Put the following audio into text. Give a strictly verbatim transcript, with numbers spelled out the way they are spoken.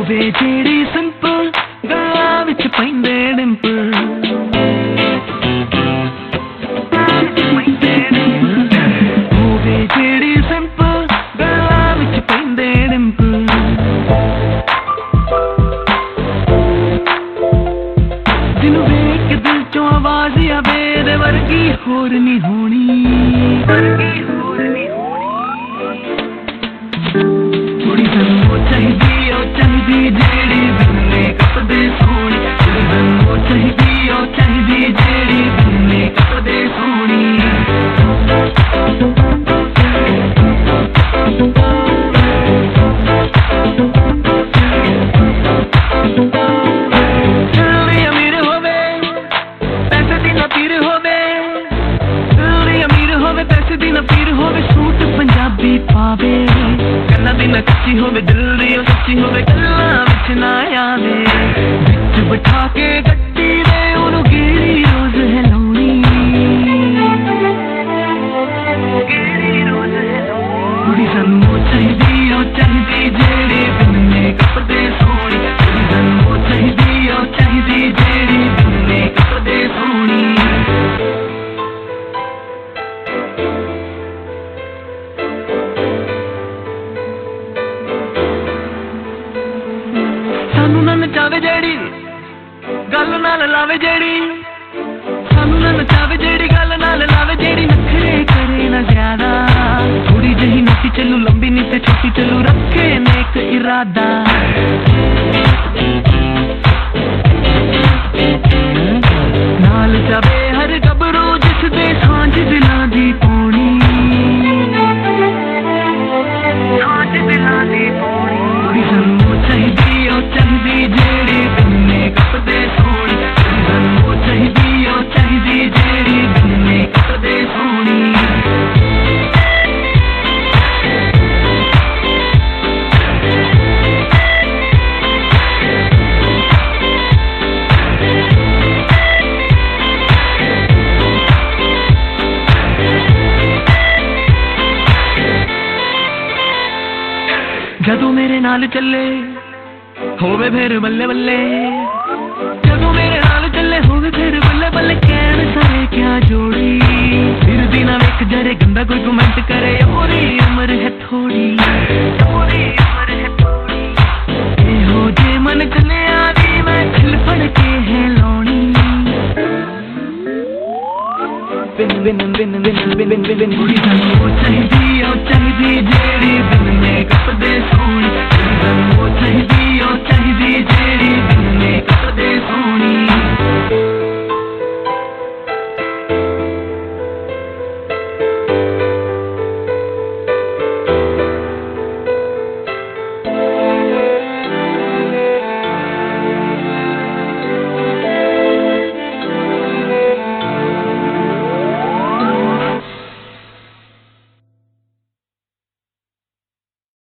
ਹੋਵੇ ਜਿਹੜੀ ਸਿੰਪਲ ਗੱਲਾਂ ਵਿੱਚ ਪੈਂਦੇ ਡਿੰਪਲ ਹੋਵੇ ਜਿਹੜੀ ਸਿੰਪਲ ਗੱਲਾਂ ਵਿੱਚ ਪੈਂਦੇ ਡਿੰਪਲ ਜਿਹਨੂੰ ਵੇਖ ਕੇ ਦਿਲ ਚੋਂ ਆਵਾਜ਼ ਆਵੇ ਇਹਦੇ ਵਰਗੀ ਹੋਰ ਨਹੀਂ ਹੋਣੀ ਵਰਗੀ ਹੋਰ ਨਹੀਂ ਕੁੜੀ ਸਾਨੂੰ ਚਾਹੀਦੀ ਉਹ ਚਾਹੀਦੀ ਜਿਹੜੀ ਬੰਨੇ ਕੱਪਦੇ ਸੋਹਣੀ ਕੁੜੀ ਸਾਨੂੰ ਚਾਹੀਦੀ ਉਹ ਚਾਹੀਦੀ ਜਿਹੜੀ ਬੰਨੇ ਕੱਪਦੇ ਸੋਹਣੀ ਜਲਦੀ ਅਮੀਰ ਹੋਵੇ ਪੈਸੇ ਦੀ ਨਾ ਪੀਰ ਹੋਵੇ ਜਲਦੀ ਅਮੀਰ ਹੋਵੇ ਪੈਸੇ ਦੀ ਨਾ ਪੀਰ ਹੋਵੇ ਸੂਟ ਪੰਜਾਬੀ ਪਾਵੇ ਕੰਨਾਂ ਦੀ ਨਾ ਕੱਚੀ ਹੋਵੇ ਦਿਲ ਦੀ ਉਹ ਸੱਚੀ ਹੋਵੇ ਗੱਲਾਂ ਵਿੱਚ ਨਾ ਆਵੇ ਵਿੱਚ ਬਿਠਾ ਕੇ ਗੱਡੀ ਦੇ ਉਹਨੂੰ ਕਿਹੜੀ ਰੋਜ਼ ਹਿਲਾਉਣੀ ਕਿਹੜੀ ਰੋਜ਼ ਹਿਲਾਉਣੀ ਕੁੜੀ ਸਾਨੂੰ ਚਾਹੀਦੀ ਉਹ ਚਾਹੀਦੀ ਜਿਹੜੀ ਬੰਨੇ ਕੱਪਦੇ ਸੋਹਣੀ ਕੁੜੀ ਸਾਨੂੰ ਚਾਹੀਦੀ ਉਹ ਚਾਹੀਦੀ ਜਿਹੜੀ ਬੰਨੇ ਕੱਪਦੇ ਸੋਹਣੀ ਸਾਨੂੰ ਨਾ ਨਚਾਵੇ ਜਿਹੜੀ ਗੱਲ ਨਾਲ ਲਾਵੇ ਜਿਹੜੀ ਸਾਨੂੰ ਨਾ ਨਚਾਵੇ ਜਿਹੜੀ ਗੱਲ ਨਾਲ ਲਾਵੇ ਜਿਹੜੀ ਨਖਰੇ ਕਰੇ ਨਾ ਜ਼ਿਆਦਾ ਥੋੜੀ ਜਿਹੀ ਨੱਚੀ ਚੱਲੂ ਲੰਬੀ ਨੀ ਤੇ ਛੋਟੀ ਚੱਲੂ ਰੱਖੇ ਨੇਕ ਇਰਾਦਾ ਨਾਲ ਜਾਵੇ ਹਰ ਗੱਭਰੂ ਜਿਸ ਦੇ ਸਾਂਝ ਦਿਲਾਂ ਦੀ ਪੌਣੀ ਸਾਂਝ ਦਿਲਾਂ ਦੀ ਪੌਣੀ ਕੁੜੀ ਸਾਨੂੰ ਚਾਹੀਦੀ ਉਹ ਚਾਹੀਦੀ ਜਿਹੜੀ ਬੰਨੇ ਕੱਪਦੇ ਸੋਹਣੀ ਕੁੜੀ ਸਾਨੂੰ ਚਾਹੀਦੀ ਉਹ ਚਾਹੀਦੀ ਜਿਹੜੀ ਬੰਨੇ ਕੱਪਦੇ ਸੋਹਣੀ ਜਦੋਂ ਮੇਰੇ ਨਾਲ ਚੱਲੇ ਹੋਵੇ ਫਿਰ ਬੱਲੇ ਬੱਲੇ ਜਦੋਂ ਮੇਰੇ ਨਾਲ ਚੱਲੇ ਹੋਵੇ ਫਿਰ ਬੱਲੇ ਬੱਲੇ ਕਹਿਣ ਸਾਰੇ ਕਿਆ ਜੋੜੀ ਫਿਰ ਦੀ ਨਾ ਵੇਖ ਜਰੇ ਗੰਦਾ ਕੋਈ ਕਮੈਂਟ ਕਰੇ ਉਹਦੀ ਉਮਰ ਹੈ ਥੋੜੀ ਉਹਦੀ ਉਮਰ ਹੈ ਥੋੜੀ ਇਹੋ ਜੇ ਮਨ ਚੱਲਿਆ ਵੀ ਮੈਂ ਖਿਲ ਫੜ ਕੇ ਹੈ ਲਾਉਣੀ ਬਿਨ ਬਿਨ ਬਿਨ ਬਿਨ ਬਿਨ ਬਿਨ ਬਿਨ ਕੁੜੀ ਸਾਨੂੰ ਚਾਹੀਦੀ ਉਹ ਚਾਹੀਦੀ ਜਿਹੜੀ ਬੰਨੇ ਕੱਪਦੇ ਸੋਹਣੀ ਕੁੜੀ ਸਾਨੂੰ ਚਾਹੀਦੀ ਉਹ ਚਾਹੀਦੀ ਜਿਹੜੀ ਬੰਨੇ